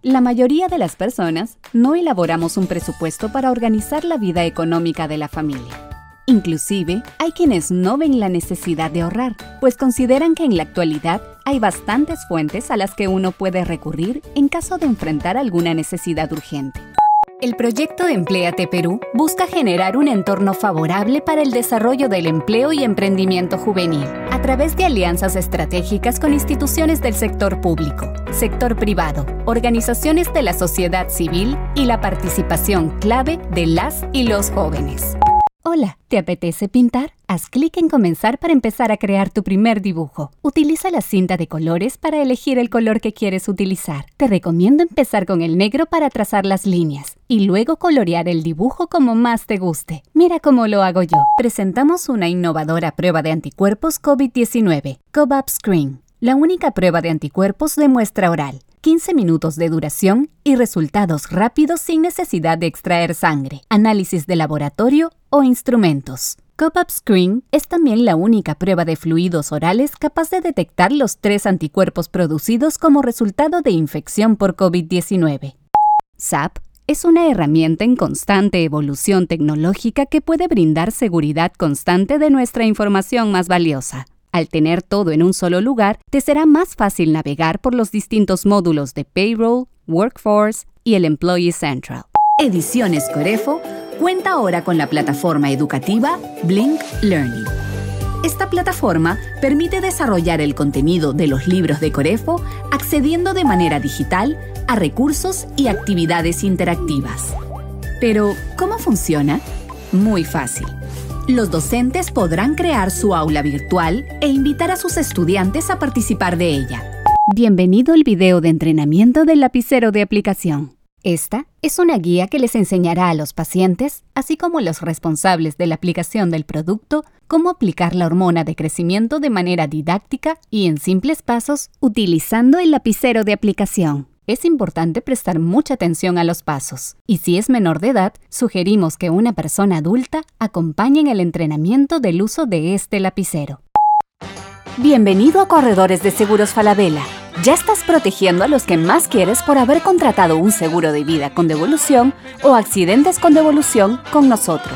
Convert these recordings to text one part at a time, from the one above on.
La mayoría de las personas no elaboramos un presupuesto para organizar la vida económica de la familia. Inclusive, hay quienes no ven la necesidad de ahorrar, pues consideran que en la actualidad hay bastantes fuentes a las que uno puede recurrir en caso de enfrentar alguna necesidad urgente. El proyecto Empléate Perú busca generar un entorno favorable para el desarrollo del empleo y emprendimiento juvenil, a través de alianzas estratégicas con instituciones del sector público, sector privado, organizaciones de la sociedad civil y la participación clave de las y los jóvenes. Hola, ¿te apetece pintar? Haz clic en Comenzar para empezar a crear tu primer dibujo. Utiliza la cinta de colores para elegir el color que quieres utilizar. Te recomiendo empezar con el negro para trazar las líneas y luego colorear el dibujo como más te guste. Mira cómo lo hago yo. Presentamos una innovadora prueba de anticuerpos COVID-19, COVAP Screen. La única prueba de anticuerpos de muestra oral. 15 minutos de duración y resultados rápidos sin necesidad de extraer sangre, análisis de laboratorio o instrumentos. COVAP Screen es también la única prueba de fluidos orales capaz de detectar los 3 anticuerpos producidos como resultado de infección por COVID-19. SAP es una herramienta en constante evolución tecnológica que puede brindar seguridad constante de nuestra información más valiosa. Al tener todo en un solo lugar, te será más fácil navegar por los distintos módulos de Payroll, Workforce y el Employee Central. Ediciones Corefo cuenta ahora con la plataforma educativa Blink Learning. Esta plataforma permite desarrollar el contenido de los libros de Corefo accediendo de manera digital a recursos y actividades interactivas. Pero, ¿cómo funciona? Muy fácil. Los docentes podrán crear su aula virtual e invitar a sus estudiantes a participar de ella. Bienvenido al video de entrenamiento del lapicero de aplicación. Esta es una guía que les enseñará a los pacientes, así como a los responsables de la aplicación del producto, cómo aplicar la hormona de crecimiento de manera didáctica y en simples pasos utilizando el lapicero de aplicación. Es importante prestar mucha atención a los pasos, y si es menor de edad, sugerimos que una persona adulta acompañe en el entrenamiento del uso de este lapicero. Bienvenido a Corredores de Seguros Falabella. Ya estás protegiendo a los que más quieres por haber contratado un seguro de vida con devolución o accidentes con devolución con nosotros.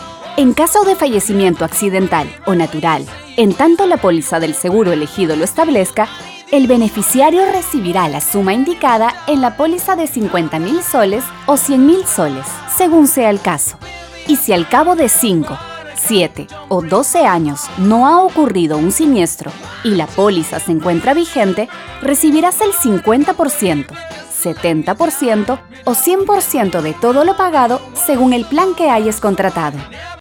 En caso de fallecimiento accidental o natural, en tanto la póliza del seguro elegido lo establezca, el beneficiario recibirá la suma indicada en la póliza de 50.000 soles o 100.000 soles, según sea el caso. Y si al cabo de 5, 7 o 12 años no ha ocurrido un siniestro y la póliza se encuentra vigente, recibirás el 50%, 70% o 100% de todo lo pagado según el plan que hayas contratado.